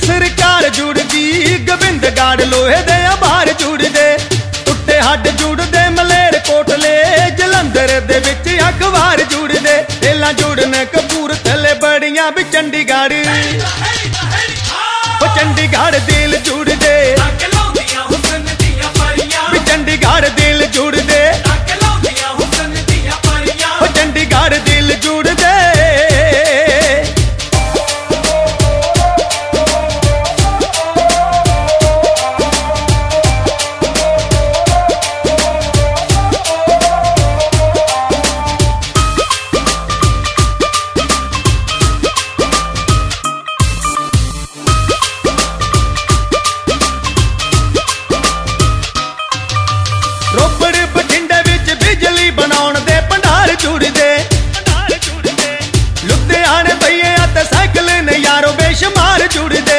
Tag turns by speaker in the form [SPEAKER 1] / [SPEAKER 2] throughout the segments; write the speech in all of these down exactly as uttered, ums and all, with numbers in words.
[SPEAKER 1] सरकार जुड़दी गोबिंदगढ़ लोहे दे आभार जुड़दे टुट्टे हड्ड जुड़दे मलेरकोटले जलंधर दे विच अखबार जुड़दे दिलां जुड़न कपूरथले बड़ियां भी चंडीगढ़ ओ चंडीगढ़ दिल जुड़दे भी चंडीगढ़ दिल जुड़दे ओ चंडीगढ़ दिल जुड़दे बेशुमार जुड़दे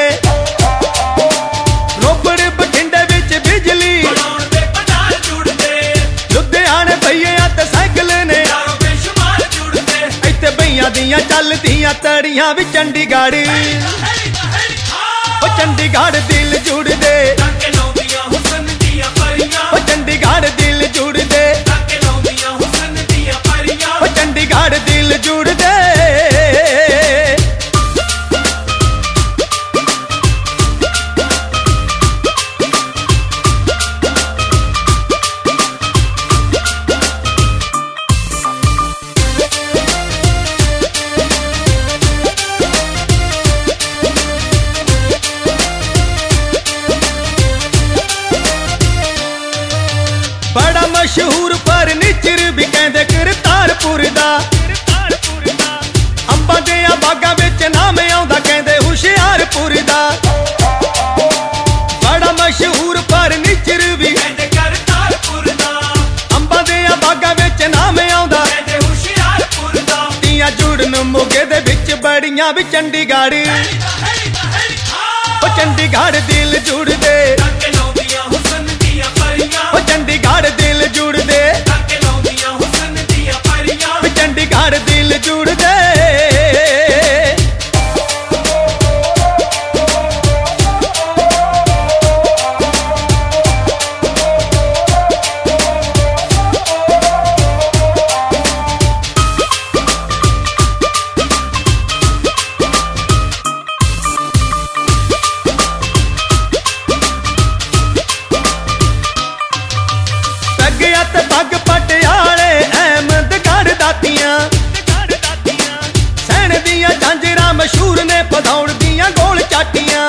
[SPEAKER 1] रोपड़ बठिंडे विच बिजली लुधियाने भईए ते साइकिल ने इत्थे भईयां दियां चलदियां तड़ियां भी चंडीगढ़ ओ चंडीगढ़ दिल जुड़दे ओ चंडीगढ़ दिल जुड़दे ओ चंडीगढ़ दिल जुड़दे बड़ा मशहूर फर्नीचर भी कहंदे करतारपुर दा अंबां दे बागां विच नाम आउंदा कहंदे हुशियारपुर दा बड़ा मशहूर फर्नीचर भी कहंदे करतारपुर दा अंबां दे बागां विच नाम आउंदा कहंदे हुशियारपुर दा दियां जुड़न मोगे दे विच बड़ियां भी चंडीगढ़ ओ चंडीगढ़ दिल जुड़दे ओ चंडीगढ़ दिल जुड़दे चंडीगढ़ दिल जुड़दे पग पटियाले अहमदगढ़ दातियां सैन दियां झांजरां मशहूर ने पधौड़ दियां गोल चाटियां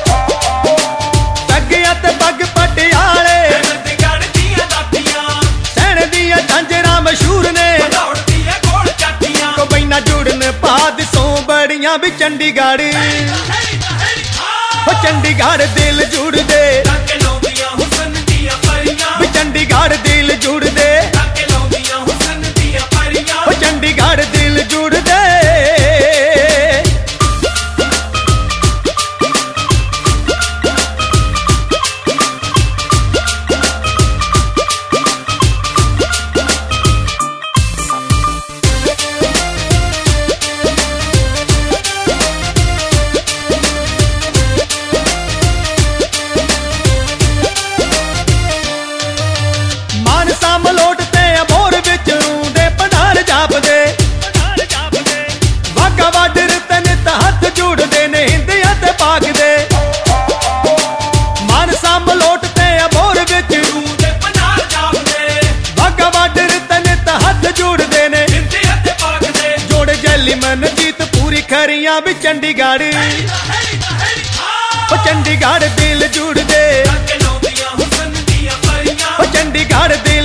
[SPEAKER 1] पग पग पटियाले अहमदगढ़ दियां दातियां सैन दियां झांजरां मशहूर ने पधौड़ दियां गोल चाटियां को बैना जुड़न पादसों बड़ियां भी चंडीगढ़ ओ चंडीगढ़ दिल जुड़दे चंडीगढ़ दिल जुड़दे ओ चंडीगढ़ दिल जुड़दे मलोट ते अबोर विच रूंदे भंडार जापदे वाघा बार्डर ते नित हथ जुड़दे ने हिंदिया ते पाक दे मानसा मलोट ते अबोर विच रूंदे भंडार जापदे वाघा बार्डर ते नित हथ जुड़दे ने हिंदिया ते पाक दे जोड़े जैली मनजीत पूरी खरियां भी चंडीगढ़ ओ चंडीगढ़ दिल जुड़दे ओ चंडीगढ़ दिल